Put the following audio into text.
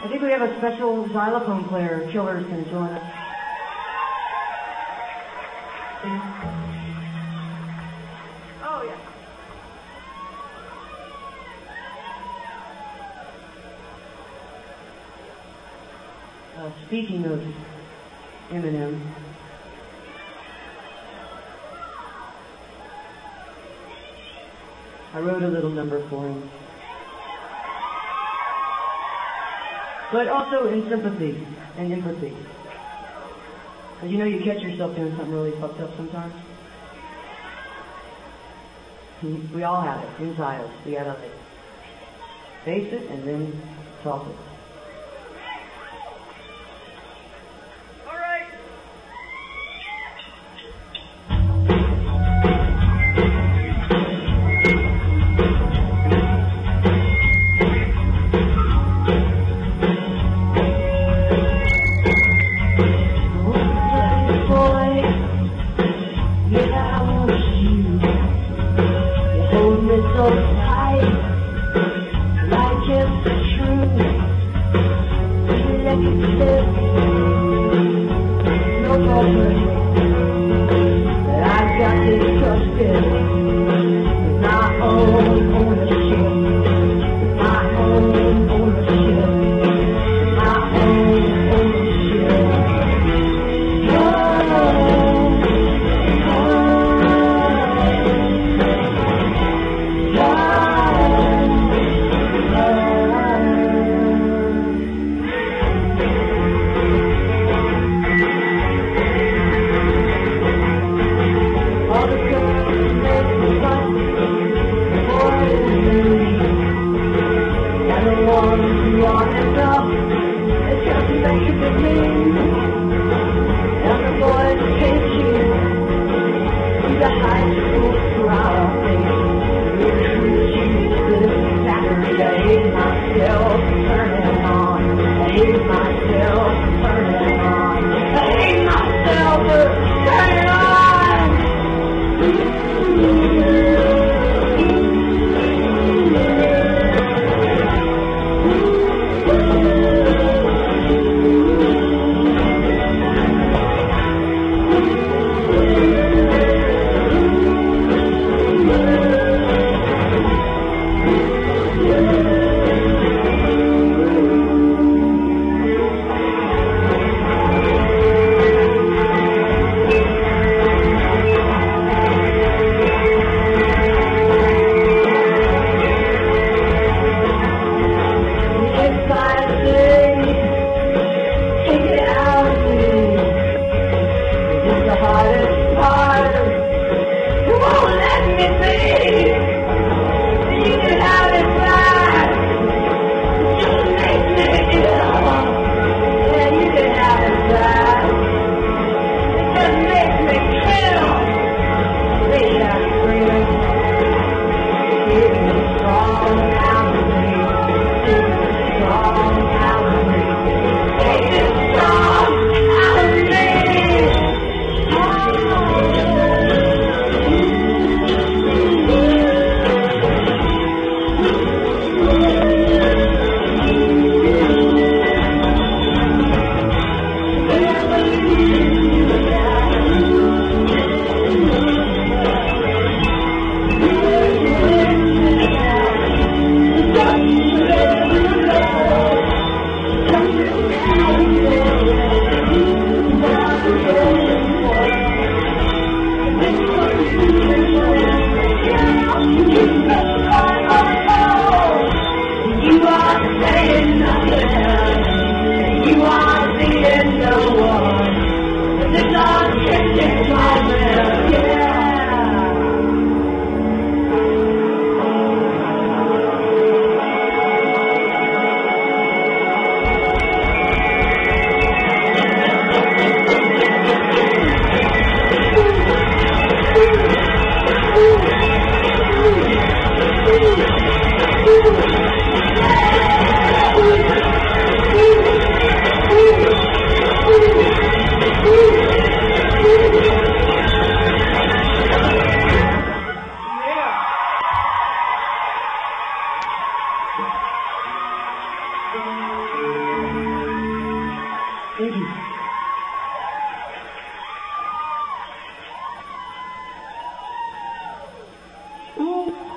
I think we have a special xylophone player. Killer's going to join us. Oh, yeah. Speaking of Eminem, I wrote a little number for him. But also in sympathy and empathy. Because you know you catch yourself doing something really fucked up sometimes. We all have it inside us. We gotta face it and then talk it. Thank you. Ooh.